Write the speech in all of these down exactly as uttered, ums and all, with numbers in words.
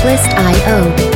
Twist 点 I O。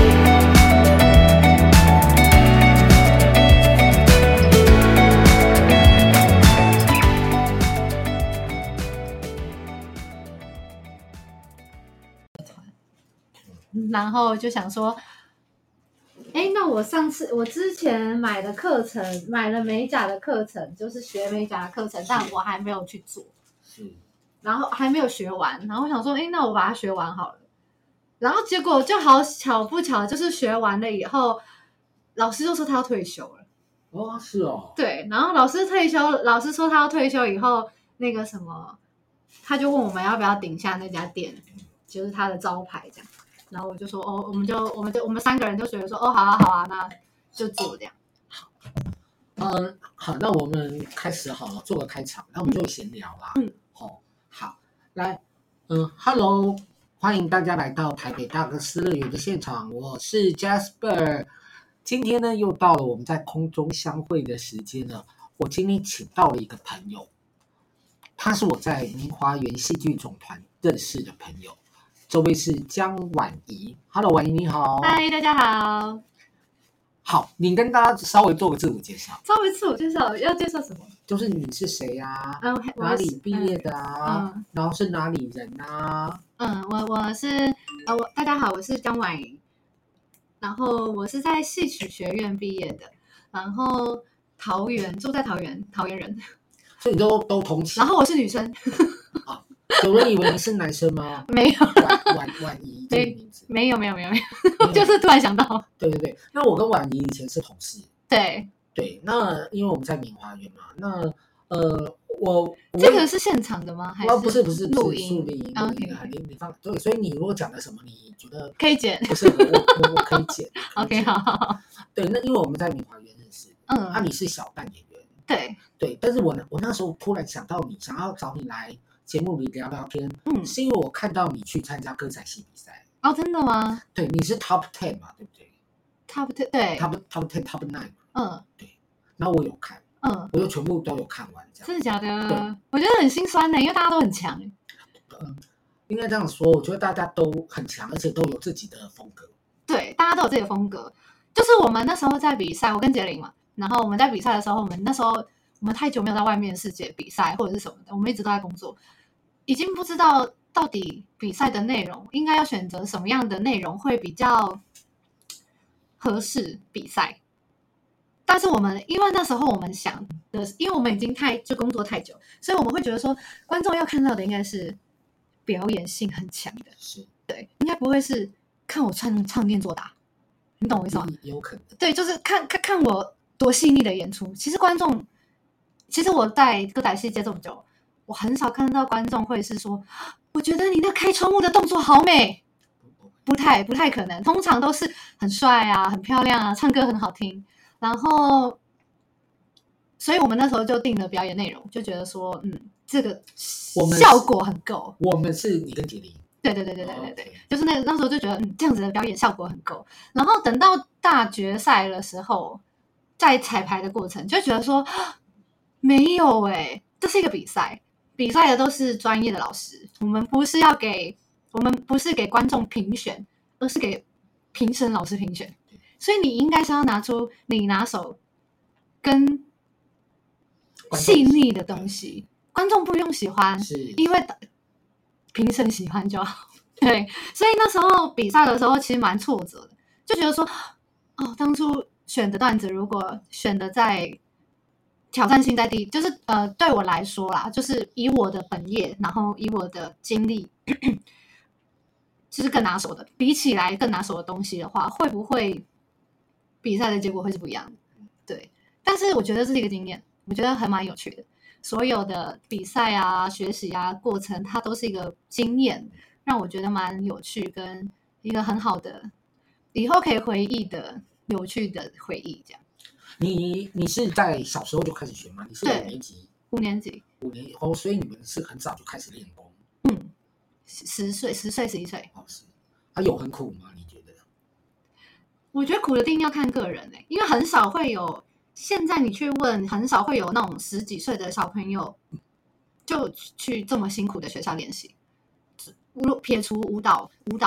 然后就想说，哎，那我上次我之前买的课程，买了美甲的课程，就是学美甲的课程，但我还没有去做， 是， 然后还没有学完。然后我想说，哎，那我把它学完好了。然后结果就好巧不巧，就是学完了以后，老师就说他要退休了。 哦，是哦。 对，然后老师退休，老师说他要退休以后，那个什么，他就问我们要不要顶下那家店，就是他的招牌这样。然后我就说哦，我们就我们就我们三个人就觉得说哦，好啊好啊，那就做这样。 好，嗯，好，那我们开始好了，做个开场，那我们就闲聊啦。嗯，哦，好，来，嗯 ，Hello， 欢迎大家来到台北大哥斯乐园的现场，我是 Jasper。今天呢，又到了我们在空中相会的时间了。我今天请到了一个朋友，他是我在明华园戏剧总团认识的朋友。这位是江婉仪 ，Hello， 婉仪你好。 嗨，大家好。 好，你跟大家稍微做个自我介绍。 稍微自我介绍，要介绍什么？ 就是你是谁啊？ 嗯， 哪里毕业的啊？ 嗯， 然后是哪里人啊？ 嗯，我我是呃，我大家好，我是江婉仪，然后我是在戏曲学院毕业的，然后桃园住在桃园，桃园人， 所以你都都同期。 然后我是女生。 啊，有人以为你是男生吗？ 没有， 婉婉婉仪这个名字。 没有没有没有没有，就是突然想到。 对对对，那我跟婉仪以前是同事。 对对，那因为我们在明华园嘛，那呃，我这个是现场的吗？还是不是不是录音？ 录音啊 ，OK， 你你放对，所以你如果讲了什么，你觉得可以剪？ 不是我我我可以剪。 OK， 好好好。 对，那因为我们在明华园认识， 嗯， 啊，你是小旦演员， 对对，但是我我那时候突然想到你，想要找你来节目里聊聊天， 嗯， 是因为我看到你去参加歌仔戏比赛。 哦，真的吗？ 对，你是 Top Ten 嘛，对不对 ？Top Ten 对 ，Top Top Ten Top Nine， 嗯， 对，然后我有看， 嗯， 我就全部都有看完，这样。 真的假的？我觉得很心酸的，因为大家都很强。 嗯，应该这样说，我觉得大家都很强，而且都有自己的风格。 对，大家都有自己的风格。就是我们那时候在比赛，我跟杰林嘛，然后我们在比赛的时候，我们那时候我们太久没有在外面世界比赛或者是什么的，我们一直都在工作，已经不知道到底比赛的内容应该要选择什么样的内容会比较合适比赛。但是我们因为那时候我们想的，因为我们已经太就工作太久，所以我们会觉得说，观众要看到的应该是表演性很强的， 是， 对，应该不会是看我唱唱念做打，你懂我意思吗？ 有可能， 对，就是看看看我多细腻的演出。其实观众，其实我在歌仔戏接这么久，我很少看到观众会是说，我觉得你那开窗户的动作好美，不太不太可能，通常都是很帅啊，很漂亮啊，唱歌很好听。然后，所以我们那时候就定了表演内容，就觉得说，嗯，这个效果很够。 我们是你跟杰林， 对对对对对对对， okay. 就是那那时候就觉得，嗯，这样子的表演效果很够。然后等到大决赛的时候，在彩排的过程，就觉得说，没有哎、欸，这是一个比赛，比赛的都是专业的老师，我们不是要给，我们不是给观众评选，而是给评审老师评选。所以你应该是要拿出你拿手跟细腻的东西，观众不用喜欢，因为评审喜欢就好。对，所以那时候比赛的时候其实蛮挫折的，就觉得说，哦，当初选的段子如果选的在挑战性在低，就是呃对我来说啦，就是以我的本业，然后以我的经历，就是更拿手的，比起来更拿手的东西的话，会不会？比赛的结果会是不一样的，对。但是我觉得这是一个经验，我觉得还蛮有趣的。所有的比赛啊、学习啊过程，它都是一个经验，让我觉得蛮有趣，跟一个很好的以后可以回忆的有趣的回忆。这样。 你你是在小时候就开始学吗？你是五年级？ 五年级。 五年以后，所以你们是很早就开始练功。 嗯，十岁、十岁、十一岁。 哦，是。它有很苦吗？你觉得？ 我觉得苦的定义要看个人欸，因为很少会有，现在你去问，很少会有那种十几岁的小朋友就去这么辛苦的学校练习。撇除舞蹈舞蹈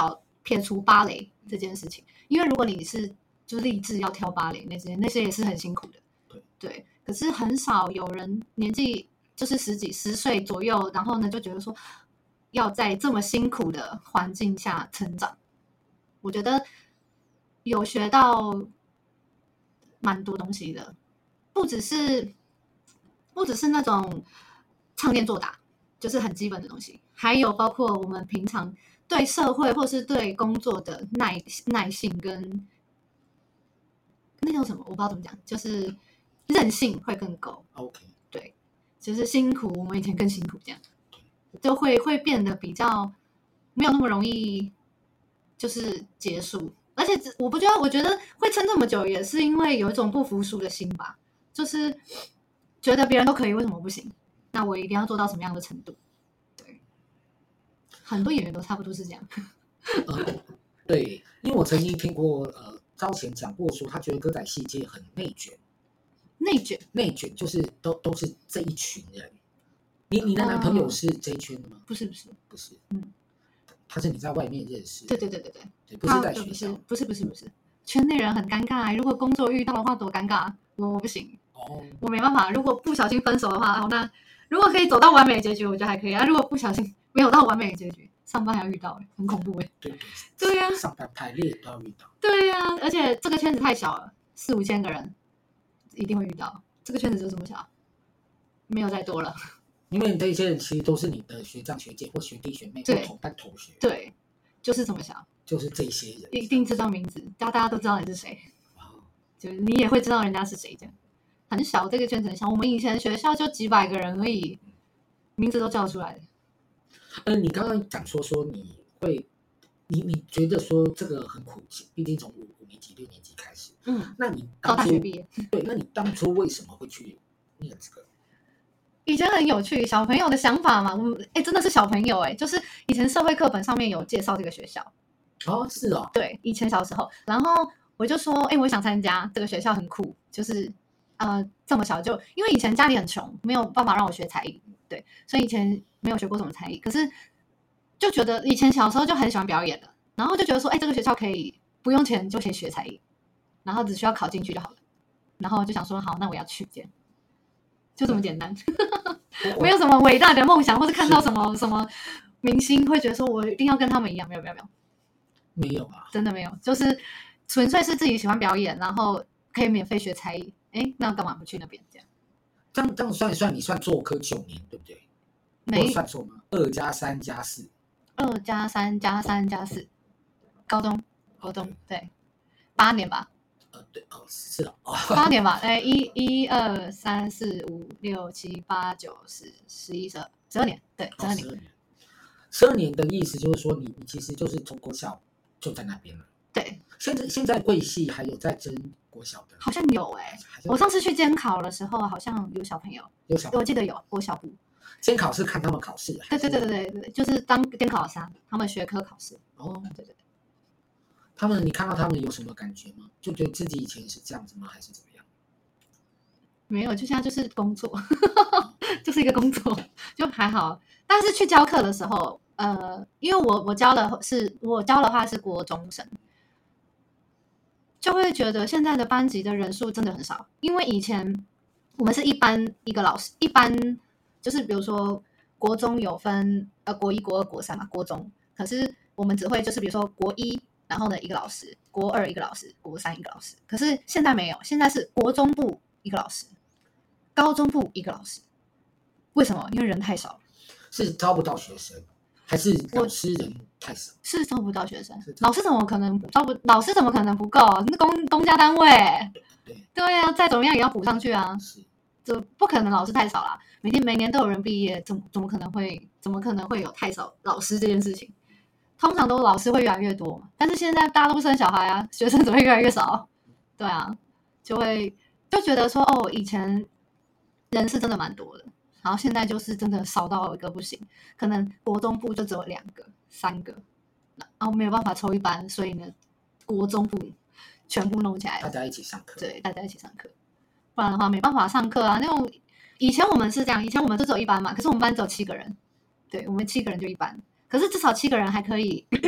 撇除芭蕾这件事情，因为如果你是就立志要跳芭蕾那些那些也是很辛苦的， 对对，可是很少有人年纪就是十几十岁左右，然后呢就觉得说要在这么辛苦的环境下成长。我觉得有学到蛮多东西的，不只是不只是那种唱念做打，就是很基本的东西，还有包括我们平常对社会或是对工作的耐耐性跟那叫什么，我不知道怎么讲，就是韧性会更够。 OK， 对，就是辛苦，我们以前更辛苦，这样就会会变得比较没有那么容易，就是结束。而且我不觉得，我觉得会撑这么久，也是因为有一种不服输的心吧，就是觉得别人都可以，为什么不行？那我一定要做到什么样的程度？对，很多演员都差不多是这样。 呃，对，因为我曾经听过呃招贤讲过说，他觉得歌仔戏界很内卷， 内卷， 内卷就是都都是这一群人。你你的男朋友是这一圈的吗？ 不是不是不是， 嗯， 他是你在外面认识的， 对对对对对， 对，不是在学校， 不是不是不是，圈内人很尴尬，如果工作遇到的话多尴尬，我我不行， 哦， 我没办法。如果不小心分手的话，哦，那如果可以走到完美的结局，我觉得还可以啊。如果不小心没有到完美的结局，上班还要遇到，很恐怖哎。 对对对呀、啊， 上班排列都要遇到。 对呀、啊，而且这个圈子太小了，四五千个人一定会遇到。这个圈子就这么小，没有再多了。 因为这些人其实都是你的学长学姐或学弟学妹或同班同学， 对，就是这么小， 就是这些人一定知道名字，大家都知道你是谁，就是你也会知道人家是谁，这样很小，这个圈子很小。我们以前学校就几百个人而已，名字都叫出来的。 呃，你刚刚讲说说你会，你你觉得说这个很苦，毕竟从五五年级六年级开始， 嗯， 那你到当初大学毕业， 对，那你当初为什么会去念这个？ 以前很有趣，小朋友的想法嘛，我们哎真的是小朋友哎，就是以前社会课本上面有介绍这个学校。 哦，是哦， 对，以前小时候，然后我就说，哎，我想参加这个学校，很酷，就是呃这么小就，因为以前家里很穷，没有办法让我学才艺，对，所以以前没有学过什么才艺，可是就觉得以前小时候就很喜欢表演的，然后就觉得说，哎，这个学校可以不用钱就可以学才艺，然后只需要考进去就好了，然后就想说，好，那我要去这样。就这么简单，没有什么伟大的梦想，或是看到什么什么明星会觉得说我一定要跟他们一样，没有没有没有， 没有啊， 真的没有，就是纯粹是自己喜欢表演，然后可以免费学才艺，哎，那干嘛不去那边这样？ 这样这样算一算，你算做科九年对不对？ 没我算错吗？二加三加四， 二加三加三加四，高中高中对，八年吧。 呃，对哦，是哦， 八年吧，哎，一一二三四五六七八九十十一十二十二年，对，十二年， 十二年，十二年的意思就是说你，你其实就是从国小就在那边了。 对， 现在现在贵系还有在争国小的， 好像有哎、欸，我上次去监考的时候，好像有小朋友， 有小， 我记得有国小部。 监考是看他们考试， 对对对对对对，就是当监考老师，他们学科考试。 哦， 对对对。 他们，你看到他们有什么感觉吗？就觉得自己以前是这样子吗？还是怎么样？ 没有，就现在就是工作，就是一个工作，就还好。但是去教课的时候，呃，因为我我教的是我教的话是国中生，就会觉得现在的班级的人数真的很少。因为以前我们是一班一个老师，一班就是比如说国中有分呃国一、国二、国三嘛，国中，可是我们只会就是比如说国一。然后呢，一个老师，国二一个老师，国三一个老师。可是现在没有，现在是国中部一个老师，高中部一个老师。为什么？因为人太少了。 是招不到学生，还是老师人太少？ 是招不到学生，老师怎么可能招不？老师怎么可能不够？那公公家单位， 对对啊，再怎么样也要补上去啊。 是， 这不可能，老师太少了。每天每年都有人毕业，怎么怎么可能会？怎么可能会有太少老师这件事情？通常都老师会越来越多，但是现在大家都不生小孩啊，学生只会越来越少。对啊，就会就觉得说，哦，以前人是真的蛮多的，然后现在就是真的少到一个不行，可能国中部就只有两个、三个，然后没有办法抽一班，所以呢，国中部全部弄起来， 大家一起上课， 对，大家一起上课，不然的话没办法上课啊。那种以前我们是这样，以前我们就只有一班嘛，可是我们班只有七个人，对，我们七个人就一班。可是至少七个人还可以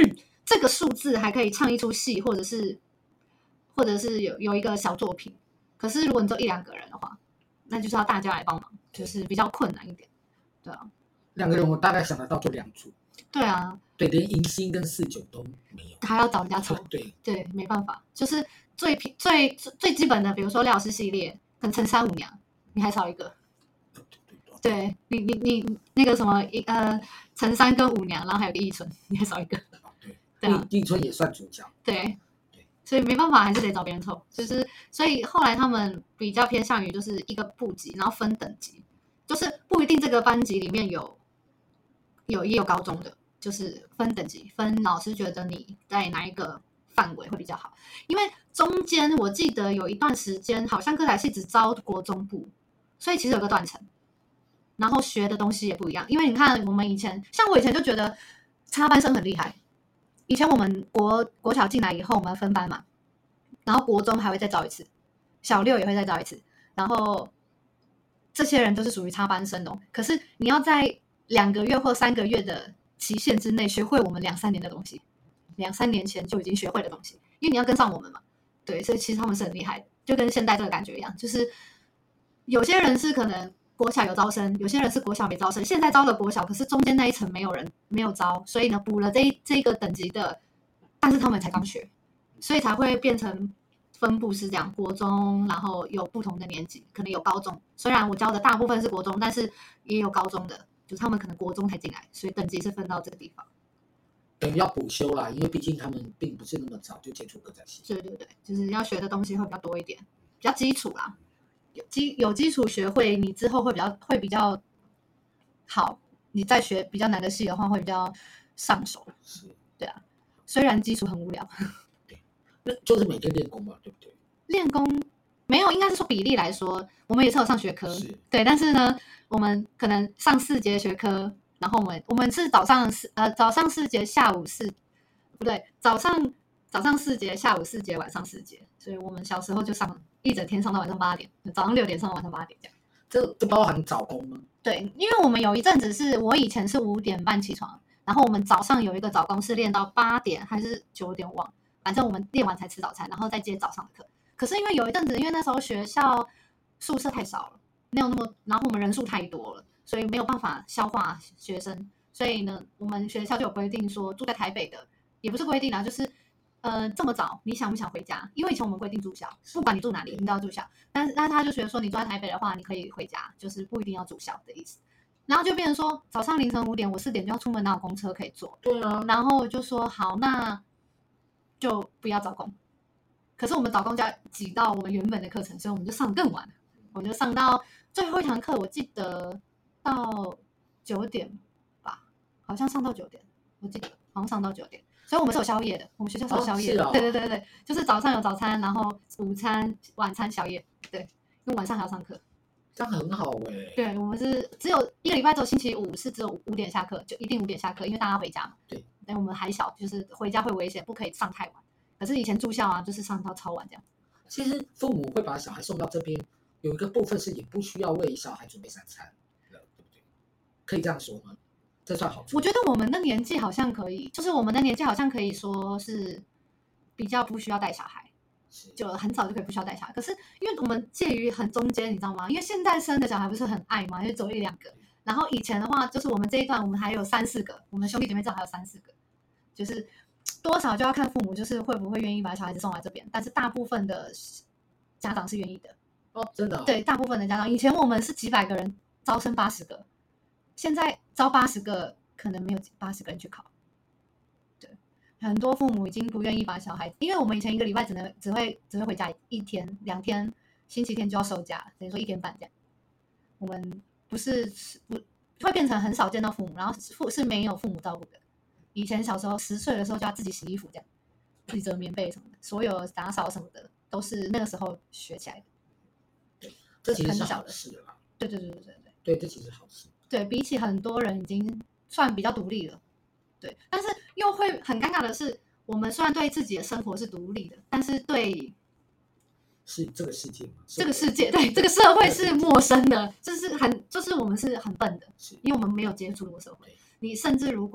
这个数字还可以唱一出戏，或者是或者是有有一个小作品。可是如果你只有一两个人的话，那就是要大家来帮忙，就是比较困难一点。对啊， 两个人我大概想得到就两组。 对啊， 对，连迎新跟四九都没有， 还要找人家凑。 对对，没办法，就是最最最基本的，比如说廖老师系列，可能陈三五娘，你还少一个。对你你你那个什么呃陈三跟五娘，然后还有个义春，你还少一个。 对， 对啊， 义春也算主角。 对。所以没办法，还是得找别人凑。就是所以后来他们比较偏向于就是一个部级，然后分等级，就是不一定这个班级里面有有也有高中的，就是分等级，分老师觉得你在哪一个范围会比较好。因为中间我记得有一段时间，好像歌仔戏只招国中部，所以其实有个断层，然后学的东西也不一样。因为你看我们以前，像我以前就觉得插班生很厉害。以前我们国国小进来以后，我们分班嘛，然后国中还会再招一次，小六也会再招一次，然后这些人都是属于插班生哦。可是你要在两个月或三个月的期限之内学会我们两三年的东西，两三年前就已经学会的东西，因为你要跟上我们嘛。对，所以其实他们是很厉害的，就跟现在这个感觉一样，就是有些人是可能国小有招生，有些人是国小没招生，现在招了国小，可是中间那一层没有人没有招，所以呢补了这这个等级的，但是他们才刚学，所以才会变成分布是这样，国中然后有不同的年级，可能有高中，虽然我教的大部分是国中，但是也有高中的，就是他们可能国中才进来，所以等级是分到这个地方。 等于要补修啦，因为毕竟他们并不是那么早就接触歌仔戏。 对对对，就是要学的东西会比较多一点，比较基础啦。有基有基础学会，你之后会比较会比较好。你再学比较难的戏的话，会比较上手。 是， 对啊。虽然基础很无聊。 对，那就是每天练功嘛，对不对？ 练功没有，应该是说比例来说，我们也是有上学科，对，但是呢，我们可能上四节学科，然后我们我们是早上四呃早上四节，下午四不对，早上早上四节，下午四节，晚上四节，所以我们小时候就上一整天，上到晚上八点，早上六点上到晚上八点这样。 这这包含早功吗？ 对，因为我们有一阵子是我以前是五点半起床，然后我们早上有一个早功是练到八点还是九点忘，反正我们练完才吃早餐，然后再接早上的课。可是因为有一阵子，因为那时候学校宿舍太少了，没有那么，然后我们人数太多了，所以没有办法消化学生，所以呢，我们学校就有规定说，住在台北的也不是规定啦，就是呃这么早你想不想回家？因为以前我们规定住校，不管你住哪里，你都要住校。但是但是他就觉得说，你住在台北的话，你可以回家，就是不一定要住校的意思。然后就变成说，早上凌晨五点，我四点就要出门，哪有公车可以坐？ 对啊。 然后就说好，那就不要早功。可是我们早功就要挤到我们原本的课程，所以我们就上更晚，我们就上到最后一堂课，我记得到九点吧，好像上到九点，我记得好像上到九点。所以我们是有宵夜的，我们学校是有宵夜的， 哦哦、 对对对对，就是早上有早餐，然后午餐、晚餐、宵夜，对，因为晚上还要上课。 这样很好哎、欸。 对，我们是只有一个礼拜，只有星期五是只有五点下课，就一定五点下课，因为大家回家嘛。 对， 但我们还小，就是回家会危险，不可以上太晚。可是以前住校啊，就是上到超晚这样。 其实父母会把小孩送到这边，有一个部分是也不需要为小孩准备三餐了，对不对？可以这样说吗？这算好处。 我觉得我们的年纪好像可以，就是我们的年纪好像可以说是比较不需要带小孩，就很早就可以不需要带小孩。可是因为我们介于很中间，你知道吗？因为现在生的小孩不是很爱嘛，因为只有一两个。然后以前的话，就是我们这一段我们还有三四个，我们兄弟姐妹这还有三四个，就是多少就要看父母就是会不会愿意把小孩子送来这边。但是大部分的家长是愿意的。 哦，真的、哦？ 对，大部分的家长，以前我们是几百个人招生八十个。现在招八十个，可能没有八十个人去考。对，很多父母已经不愿意把小孩，因为我们以前一个礼拜只能只会只会回家一天两天，星期天就要收假，等于说一天半这样。我们不是不会变成很少见到父母，然后父是没有父母照顾的。以前小时候十岁的时候就要自己洗衣服这样，自己折棉被什么的，所有打扫什么的都是那个时候学起来的。 对，这其实是好事了。 对对对对对对， 对，这其实好事。 对，比起很多人已经算比较独立了，对，但是又会很尴尬的是，我们虽然对自己的生活是独立的，但是对是这个世界吗？ 这个世界，对这个社会是陌生的，就是很，就是我们是很笨的，因为我们没有接触过社会。你甚至如果你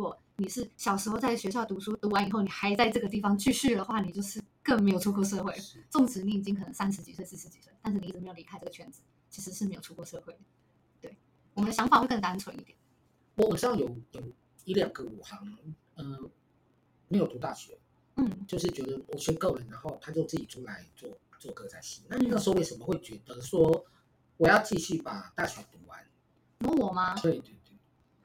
你是小时候在学校读书，读完以后你还在这个地方继续的话，你就是更没有出过社会。纵使你已经可能三十几岁、四十几岁，但是你一直没有离开这个圈子，其实是没有出过社会的。对，我们的想法会更单纯一点。 我我知道有有一两个武行，嗯、呃，没有读大学， 嗯， 就是觉得我学够了，然后他就自己出来做做歌仔戏。那那个时候为什么会觉得说我要继续把大学读完？ 问我吗？ 对对对，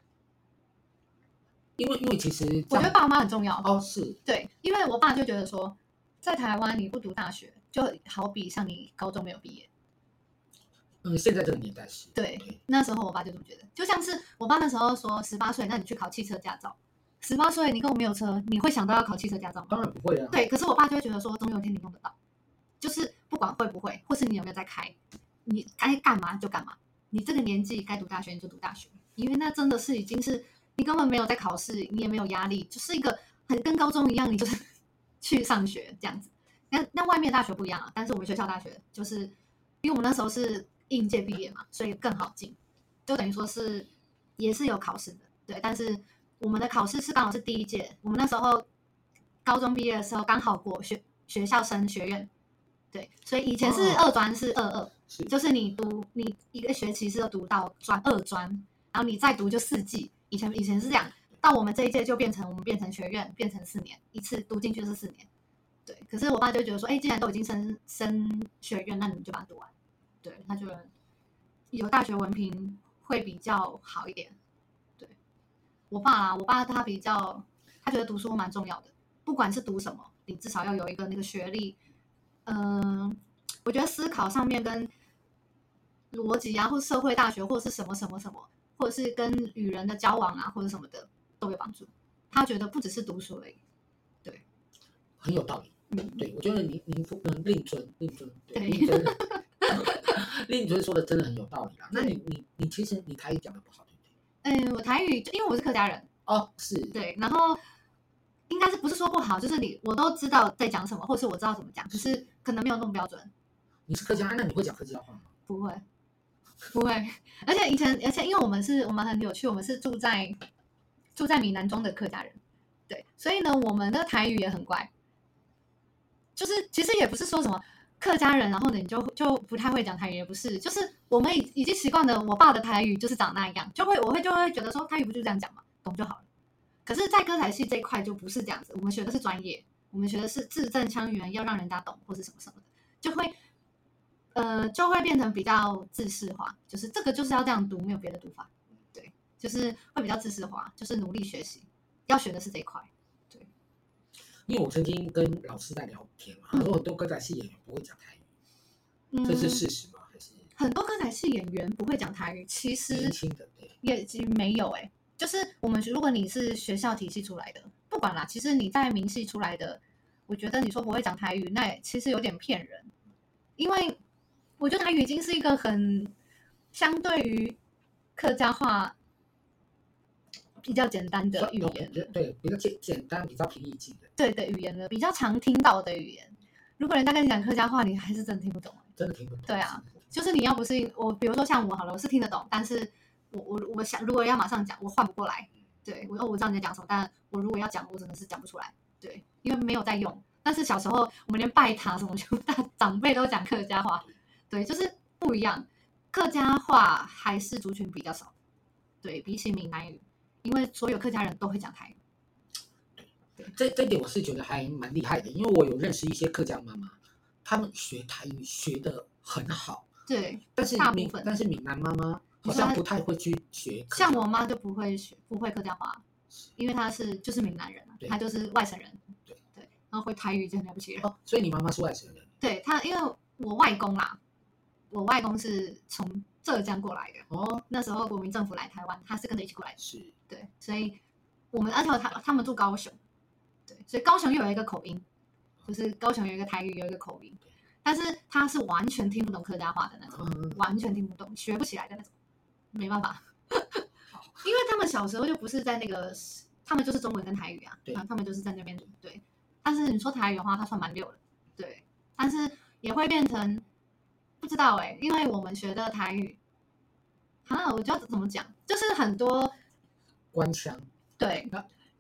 因为因为其实我觉得爸妈很重要哦，是对，因为我爸就觉得说，在台湾你不读大学，就好比像你高中没有毕业。 嗯，现在这个年代是对，对那时候我爸就这么觉得，就像是我爸那时候说，十八岁，那你去考汽车驾照。十八岁你根本没有车，你会想到要考汽车驾照吗？ 当然不会啊。 对，可是我爸就会觉得说，总有一天你用得到，就是不管会不会，或是你有没有在开，你该干嘛就干嘛。你这个年纪该读大学你就读大学，因为那真的是已经是你根本没有在考试，你也没有压力，就是一个很跟高中一样，你就是去上学这样子。那那外面大学不一样啊，但是我们学校大学就是因为我们那时候是应届毕业嘛，所以更好进，就等于说是也是有考试的，对，但是我们的考试是刚好是第一届，我们那时候高中毕业的时候刚好过学学校升学院，对，所以以前是二专是二二、哦，就是你读你一个学期是要读到专二专，然后你再读就四季，以前以前是这样，到我们这一届就变成我们变成学院，变成四年，一次读进去是四年，对，可是我爸就觉得说，哎，既然都已经升升学院，那你们就把它读完，对，他觉得有大学文凭会比较好一点。对，我爸啊，我爸他比较，他觉得读书蛮重要的，不管是读什么，你至少要有一个那个学历。嗯、呃，我觉得思考上面跟逻辑啊，或社会大学，或者是什么什么什么，或者是跟与人的交往啊，或者什么的都有帮助。他觉得不只是读书而已。对， 很有道理。 嗯， 对，我觉得您您嗯令尊令尊对令尊令尊说的真的很有道理啊。那你你你其实你台语讲的不好，对不对？嗯，我台语因为我是客家人哦，是对，然后应该是不是说不好，就是你我都知道在讲什么，或是我知道怎么讲，可是可能没有那么标准。 你是客家，那你会讲客家话吗？ 不会，不会。而且以前，而且因为我们是我们很有趣，我们是住在住在闽南中的客家人，对，所以呢，我们的台语也很怪。就是其实也不是说什么客家人，然后呢你就就不太会讲台语，也不是，就是我们已已经习惯了我爸的台语就是长那样，就会我会就会觉得说台语不就这样讲嘛，懂就好了。可是，在歌仔戏这一块就不是这样子，我们学的是专业，我们学的是字正腔圆，要让人家懂或是什么什么的，就会呃就会变成比较制式化，就是这个就是要这样读，没有别的读法，对，就是会比较制式化，就是努力学习，要学的是这一块。 因为我曾经跟老师在聊天嘛，他说很多歌仔戏演员不会讲台语， 嗯、 这是事实吗？还是很多歌仔戏演员不会讲台语？其实年轻的对也其实没有哎、欸，就是我们如果你是学校体系出来的，不管啦，其实你在民系出来的，我觉得你说不会讲台语，那其实有点骗人，因为我觉得台语已经是一个很相对于客家话比较简单的语言了， 对，比较简简单，比较平易近人， 对的语言了，比较常听到的语言。如果人家跟你讲客家话，你还是真的听不懂， 真的听不懂。 对啊，就是你要不是我，比如说像我好了，我是听得懂，但是我我我想如果要马上讲，我换不过来。对，我我知道你在讲什么，但我如果要讲，我真的是讲不出来。对，因为没有在用。但是小时候我们连拜塔什么，就大长辈都讲客家话。对，就是不一样。客家话还是族群比较少，对比起闽南语，因为所有客家人都会讲台语。 对，这这点我是觉得还蛮厉害的，因为我有认识一些客家妈妈，他们学台语学得很好。 对， 但是大部分， 但是闽南妈妈好像不太会去学， 像我妈就不会学，不会客家话，因为她是就是闽南人啊，她就是外省人， 对对，然后会台语就很了不起了。 哦，所以你妈妈是外省人？ 对，她因为我外公啦，我外公是从浙江过来的哦，那时候国民政府来台湾，他是跟着一起过来的， 是， 对，所以我们而且他他们住高雄，对，所以高雄又有一个口音，就是高雄有一个台语有一个口音。但是他是完全听不懂客家话的那种，嗯、完全听不懂，学不起来的那种，没办法，因为他们小时候就不是在那个，他们就是中文跟台语啊，对，他们就是在那边对。但是你说台语的话，他算蛮溜的，对，但是也会变成不知道哎、欸，因为我们学的台语，啊，我觉得怎么讲，就是很多官腔， 对，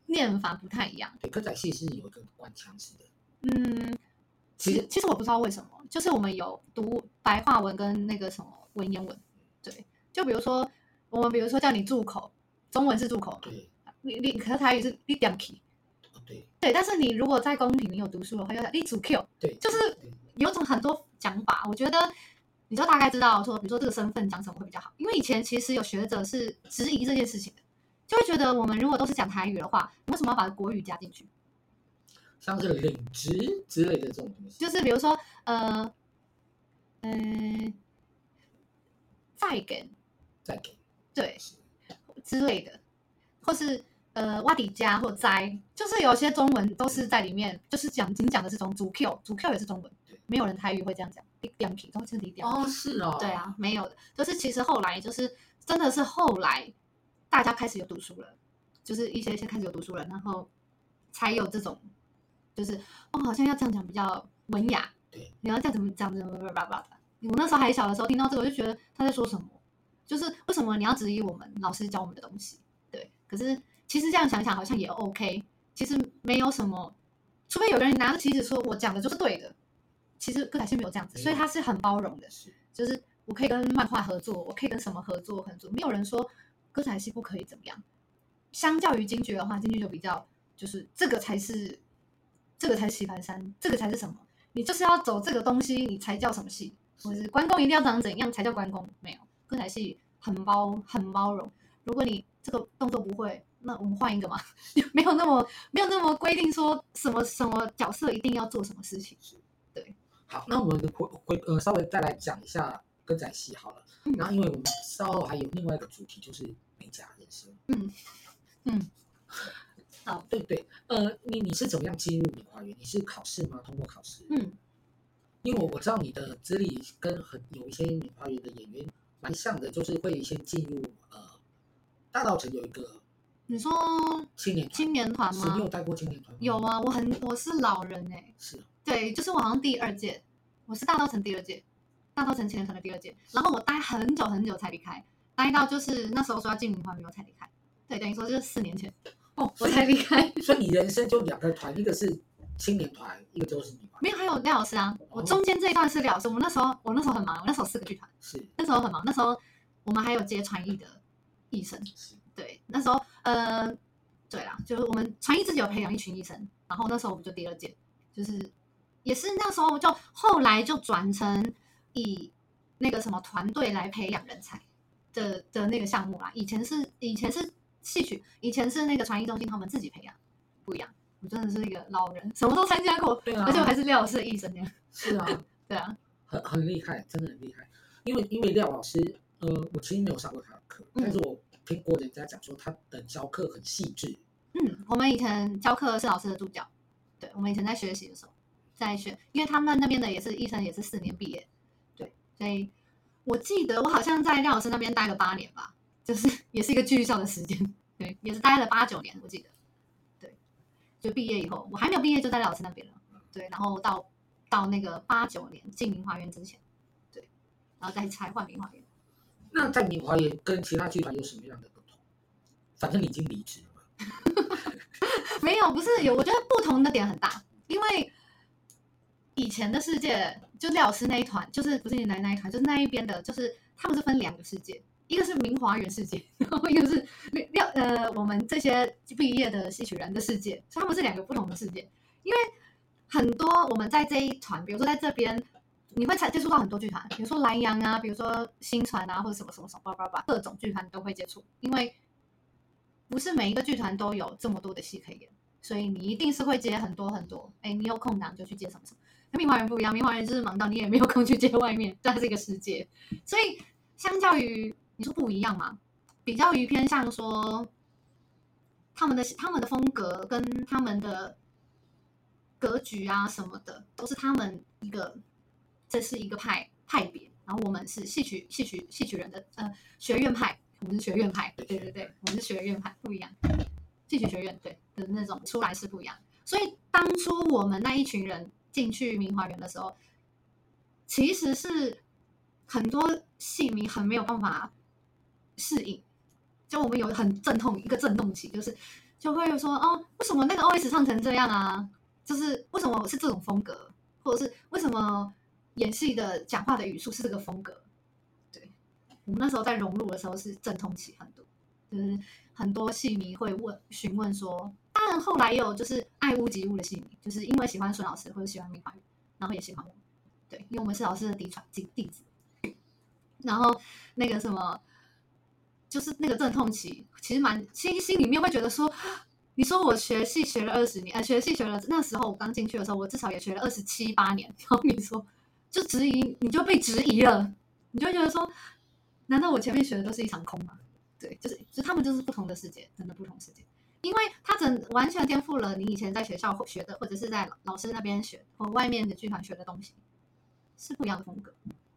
念法不太一样。 对，歌仔戏是有一个官腔式的。 嗯，其实其实我不知道为什么，就是我们有读白话文跟那个什么文言文，对，就比如说我们比如说叫你住口，中文是住口， 对， 你你可是台语是你点 key， 对对，但是你如果在宫廷你有读书的话，要你主 Q， 对， 就是有种很多讲法，我觉得你就大概知道说，比如说这个身份讲什么会比较好，因为以前其实有学者是质疑这件事情的，就会觉得我们如果都是讲台语的话，你为什么要把国语加进去？ 像是领职之类的这种东西， 就是比如说呃呃再给再给对之类的，或是呃挖底加或摘，就是有些中文都是在里面，就是讲仅讲的是从主 Q， 主 Q 也是中文，没有人台语会这样讲，一点 P 都是一点哦，是哦， 对啊，没有的，就是其实后来就是真的是后来大家开始有读书了，就是一些一些开始有读书了，然后才有这种，就是哦，好像要这样讲比较文雅， 对， 你要这样怎么讲怎么叭叭叭。我那时候还小的时候听到这个，我就觉得他在说什么，就是为什么你要质疑我们老师教我们的东西？对，可是其实这样想想好像也 OK， 其实没有什么，除非有个人拿着旗子说我讲的就是对的。其实歌仔戏没有这样子，所以他是很包容的，就是我可以跟漫画合作，我可以跟什么合作合作，没有人说歌仔戏不可以怎么样。相较于京剧的话，京剧就比较就是这个才是这个才是棋盘山，这个才是什么？你就是要走这个东西，你才叫什么戏？或者是关公一定要长怎样才叫关公？没有，歌仔戏很包很包容。如果你这个动作不会，那我们换一个嘛，没有那么没有那么规定说什么什么角色一定要做什么事情。对。 好，那我们回回呃稍微再来讲一下歌仔戏好了。嗯、然后因为我们稍后还有另外一个主题就是美甲人生。 嗯嗯，好， 对对，呃，你你是怎么样进入明华园？你是考试吗？通过考试？ 嗯， 因为我我知道你的资历跟很有一些明华园的演员蛮像的，就是会先进入呃大稻埕有一个。 你说青年青年团吗？ 你有带过青年团吗？ 有啊，我很我是老人哎、欸， 是， 对，就是我好像第二届，我是大稻埕第二届，大稻埕青年团的第二届，然后我待很久很久才离开，待到就是那时候说要进明华园我才离开，对，等于说就是四年前哦我才离开， 所以你人生就两个团，一个是青年团，一个就是明华园。 没有，还有廖老师啊，我中间这一段是廖老师，我那时候我那时候很忙，我那时候四个剧团， 是那时候很忙，那时候我们还有接传艺的艺生，对，那时候呃。对啦，就是我们传艺自己有培养一群医生，然后那时候我们就第二届，就是也是那时候就后来就转成以那个什么团队来培养人才的的那个项目啦。以前是以前是戏曲，以前是那个传艺中心他们自己培养，不一样。我真的是一个老人，什么都参加过， 对啊， 而且我还是廖老师的医生那样。 是啊， 对啊， 很很厉害，真的很厉害。因为因为廖老师，呃，我其实没有上过他的课，嗯、但是我听过人家讲说他的教课很细致。 嗯，我们以前教课是老师的助教，对，我们以前在学习的时候在学，因为他们那边的也是医生，也是四年毕业，对，所以我记得我好像在廖老师那边待了八年吧，就是也是一个剧校的时间，对，也是待了八九年，我记得，对，就毕业以后，我还没有毕业就在廖老师那边了，对，然后到到那个八九年进明华园之前，对，然后再才换明华园。 那在明华园跟其他剧团有什么样的不同？反正你已经离职了。 没有，不是有，我觉得不同的点很大，因为以前的世界，就廖老师那一团，就是不是你奶奶那一团，就是那一边的，就是他们是分两个世界，一个是明华园世界，然后一个是廖呃我们这些毕业的戏曲人的世界，所以他们是两个不同的世界。因为很多我们在这一团，比如说在这边，你会接触到很多剧团，比如说南洋啊，比如说新传啊，或者什么什么什么，叭叭叭，各种剧团你都会接触，因为不是每一个剧团都有这么多的戏可以演，所以你一定是会接很多很多。哎，你有空档就去接什么什么。跟明华园不一样，明华园就是忙到你也没有空去接外面，这是一个世界。所以相较于你说不一样嘛，比较于偏向说他们的他们的风格跟他们的格局啊什么的，都是他们一个，这是一个派派别。然后我们是戏曲戏曲戏曲人的呃学院派。我们是学院派，对对对，我们是学院派，不一样。戏曲学院对的那种出来是不一样，所以当初我们那一群人进去明华园的时候，其实是很多戏迷很没有办法适应，就我们有很阵痛一个阵痛期，就是就会说哦，为什么那个 O S 唱成这样啊？就是为什么是这种风格，或者是为什么演戏的讲话的语速是这个风格？对，我们那时候在融入的时候是阵痛期很多，就是很多戏迷会问询问说，当然后来也有就是爱屋及乌的戏迷，就是因为喜欢孙老师或者喜欢明华园，然后也喜欢我，对，因为我们是老师的嫡传弟子，然后那个什么。就是那个阵痛期，其实蛮心心里面会觉得说，你说我学戏学了二十年，呃，学戏学了那时候我刚进去的时候，我至少也学了二十七八年。然后你说就质疑，你就被质疑了，你就会觉得说，难道我前面学的都是一场空吗？对，就是就他们就是不同的世界，真的不同世界，因为他整完全颠覆了你以前在学校学的，或者是在老师那边学或外面的剧团学的东西，是不一样的风格。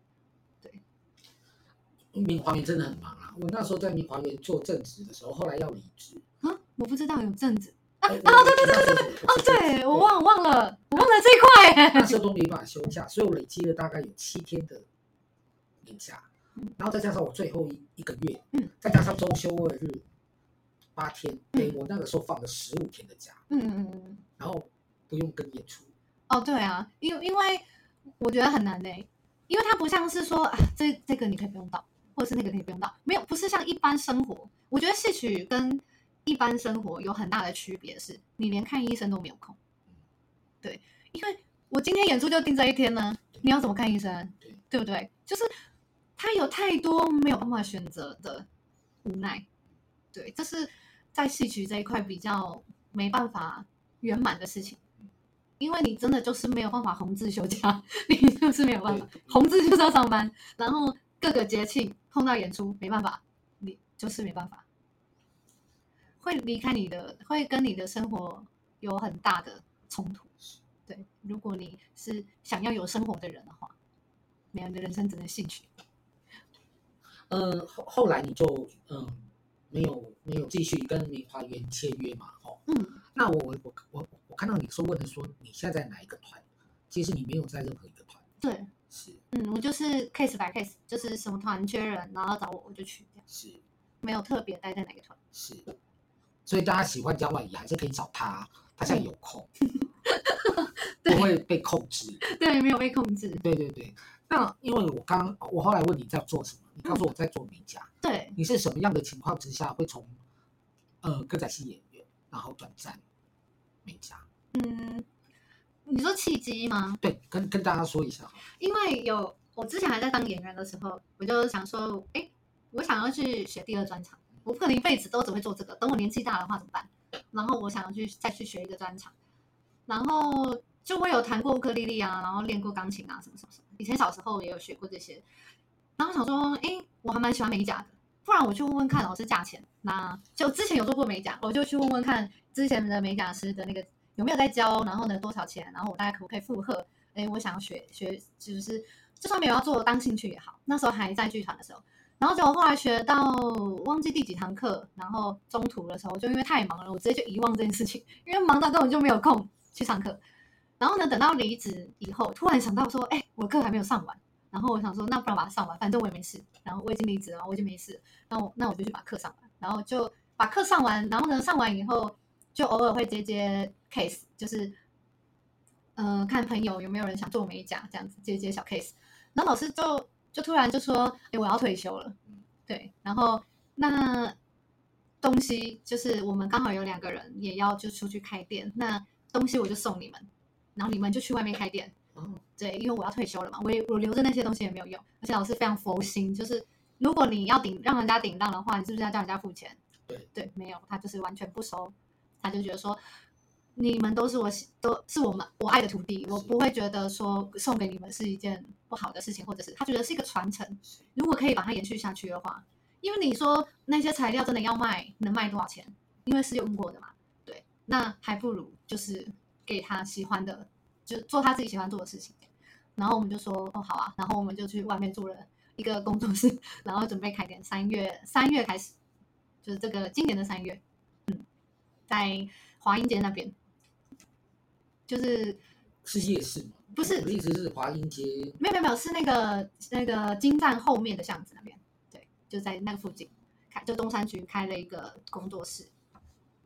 明华园真的很忙啊！我那时候在明华园做正职的时候，后来要离职啊，我不知道有正职啊！ 哦， 对对对对对，哦，对我忘忘了，我忘了这一块。 那时候都没办法休假，所以我累积了大概有七天的年假，然后再加上我最后一一个月， 嗯， 再加上周休二日八天，对我那个时候放了十五天的假， 嗯嗯嗯， 然后不用跟演出。 哦，对啊，因为因为我觉得很难呢、欸，因为它不像是说啊，这这个你可以不用到。或者是那个可以不用到，没有，不是像一般生活。我觉得戏曲跟一般生活有很大的区别，是你连看医生都没有空。对，因为我今天演出就定这一天呢，你要怎么看医生？对不对？就是他有太多没有办法选择的无奈。对，这是在戏曲这一块比较没办法圆满的事情，因为你真的就是没有办法红字休假，你就是没有办法红字就是要上班，然后各个节庆碰到演出没办法，你就是没办法，会离开你的，会跟你的生活有很大的冲突。对，如果你是想要有生活的人的话，没有，你的人生只能戏曲。 嗯，后后来你就嗯没有没有继续跟明华园签约嘛？哦， 嗯， 那我我我我我看到你说问的说你现在在哪一个团？其实你没有在任何一个团。 对， 是， 嗯，我就是 case by case，就是什么团缺人，然后找我我就去，这样是， 没有特别待在哪个团。 是，所以大家喜欢江婉仪还是可以找他，他现在有空，不会被控制。 对，没有被控制。 对对对。那因为我刚我后来问你在做什么，你告诉我在做美甲。 对， 你是什么样的情况之下会从呃歌仔戏演员，然后转战美甲？ 嗯，你说契机吗？ 对，跟跟大家说一下。 因为有我之前还在当演员的时候，我就想说，哎，我想要去学第二专长，我不可能一辈子都只会做这个，等我年纪大的话怎么办？然后我想要去再去学一个专长，然后就我有弹过乌克丽丽啊，然后练过钢琴啊，什么什么什么，以前小时候也有学过这些，然后想说，哎，我还蛮喜欢美甲的，不然我去问问看老师价钱。那就之前有做过美甲，我就去问问看之前的美甲师的那个有没有在教，然后呢多少钱，然后我大概可不可以负荷？哎，我想要学学，就是就算没有要做当兴趣也好。那时候还在剧团的时候，然后结果后来学到忘记第几堂课，然后中途的时候就因为太忙了，我直接就遗忘这件事情，因为忙到根本就没有空去上课。然后呢，等到离职以后，突然想到说，哎，我的课还没有上完。然后我想说，那不然把它上完，反正我也没事。然后我已经离职了，我已经没事。然后那我就去把课上完，然后就把课上完。然后呢，上完以后就偶尔会接接 case，就是嗯、呃，看朋友有没有人想做美甲这样子，接接小 case。然后老师就就突然就说，哎，我要退休了。对，然后那东西就是我们刚好有两个人也要就出去开店，那东西我就送你们，然后你们就去外面开店。嗯，对，因为我要退休了嘛，我也我留着那些东西也没有用，而且老师非常佛心，就是如果你要顶让人家顶让的话，你是不是要叫人家付钱？ 对对，没有，他就是完全不收，他就觉得说你们都是我都是我们我爱的徒弟，我不会觉得说送给你们是一件不好的事情，或者是他觉得是一个传承，如果可以把它延续下去的话，因为你说那些材料真的要卖，能卖多少钱？因为是用过的嘛，对，那还不如就是给他喜欢的。就做他自己喜欢做的事情，然后我们就说哦好啊，然后我们就去外面做了一个工作室，然后准备开店，三月三月开始，就是这个今年的三月，嗯，在华阴街那边，就是是夜市吗？ 不是， 我的意思是华阴街， 没有没有没有，是那个那个金站后面的巷子那边，对，就在那个附近开，就东山区开了一个工作室。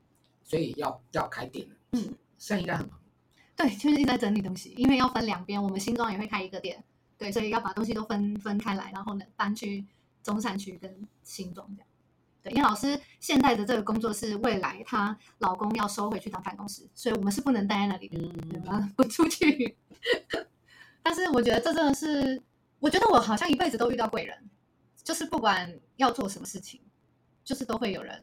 所以要要开店了。嗯，现在应该很忙。 对，就是一直在整理东西，因为要分两边，我们新庄也会开一个店，对，所以要把东西都分分开来，然后呢搬去中山区跟新庄这样。对，因为老师现在的这个工作是未来她老公要收回去当办公室，所以我们是不能待在那里的，对吧？不出去。但是我觉得这真的是，我觉得我好像一辈子都遇到贵人，就是不管要做什么事情，就是都会有人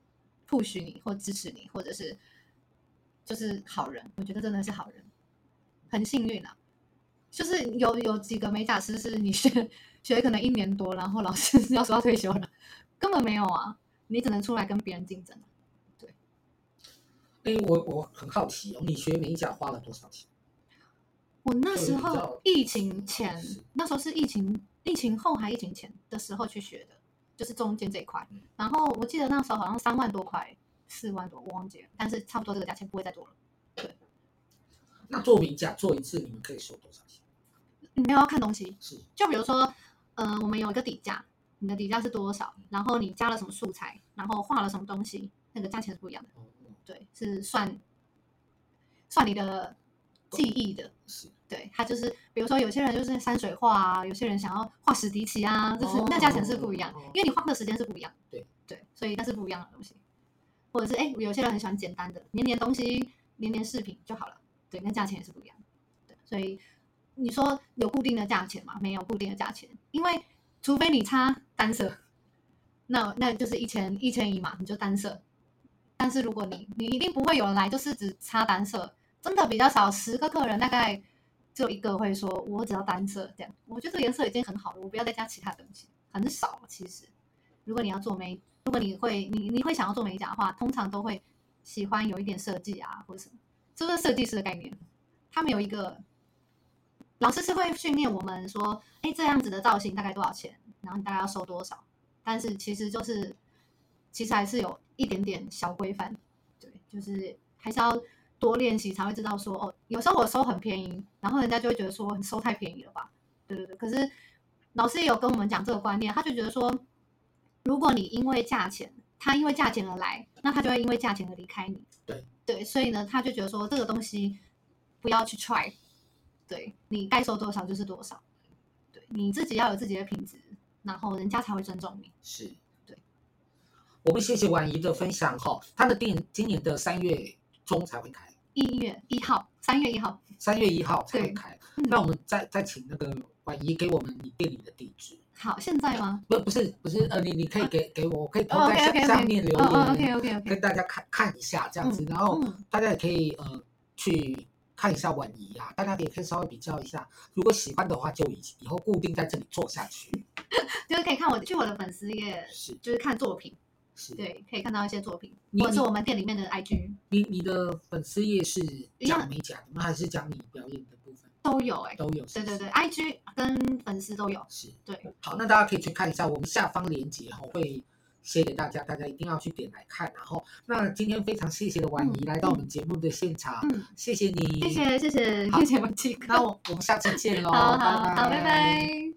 push 你或支持你，或者是就是好人。我觉得真的是好人，很幸运啊。就是有有几个美甲师是你学学可能一年多，然后老师要说要退休了，根本没有啊，你只能出来跟别人竞争。对， 哎，我我很好奇哦，你学美甲花了多少钱？ 我那时候疫情前，那时候是疫情疫情后还疫情前的时候去学的，就是中间这一块。然后我记得那时候好像三万多块，四万多，我忘记了，但是差不多这个价钱，不会再多了。对。 那做美甲做一次，你们可以收多少钱？ 没有要看东西， 是， 就比如说，呃，我们有一个底价，你的底价是多少？然后你加了什么素材，然后画了什么东西，那个价钱是不一样的。嗯、对，是算算你的技艺的。是，对，它就是，比如说有些人就是山水画啊，有些人想要画史迪奇啊，就是、哦、那价钱是不一样，哦、因为你花的时间是不一样。对对，所以那是不一样的东西。或者是哎，有些人很喜欢简单的，黏黏东西，黏黏饰品就好了。对，那价钱也是不一样的。对，所以。你说有固定的价钱吗？没有固定的价钱，因为除非你擦单色，那那就是一千一千一嘛，你就单色。但是如果你你一定不会有人来，就是只擦单色，真的比较少，十个客人大概只有一个会说我只要单色这样。我觉得这个颜色已经很好了，我不要再加其他东西，很少其实。如果你要做美，如果你会你你会想要做美甲的话，通常都会喜欢有一点设计啊或者什么，这是设计师的概念，他们有一个。老师是会训练我们说，哎，这样子的造型大概多少钱，然后你大概要收多少？但是其实就是，其实还是有一点点小规范，对，就是还是要多练习才会知道说，哦，有时候我收很便宜，然后人家就会觉得说你收太便宜了吧？对对对。可是老师也有跟我们讲这个观念，他就觉得说，如果你因为价钱，他因为价钱而来，那他就会因为价钱而离开你。对对，所以呢，他就觉得说这个东西不要去 try。对，你该收多少就是多少，对，你自己要有自己的品质，然后人家才会尊重你。是，对。 我们谢谢婉仪的分享哈，她的店今年的三月中才会开， 一月一号，三月一号， 三月一号才会开。那我们再再请那个婉仪给我们你店里的地址。 好，现在吗？ 不，不是，不是，呃，你你可以给给我，我可以投在下, 下面留言 ，OK OK OK， 跟大家看看一下这样子，然后大家也可以呃去。看一下婉仪啊，大家也可以稍微比较一下，如果喜欢的话，就以以后固定在这里做下去。 就是可以看我去我的粉丝页，是就是看作品，是对，可以看到一些作品，或者是我们店里面的 I G。 你你的粉丝页是讲美甲的吗？还是讲你表演的部分？ 都有哎、欸， 都有。 对对对 ，I G 跟粉丝都有。是，对。 好，那大家可以去看一下，我们下方链接哈会。写给大家，大家一定要去点来看。然后，那今天非常谢谢的婉仪、嗯、来到我们节目的现场，嗯、谢谢你， 谢谢谢谢谢谢婉琪哥， 那我我们下次见喽， 好好好，拜拜。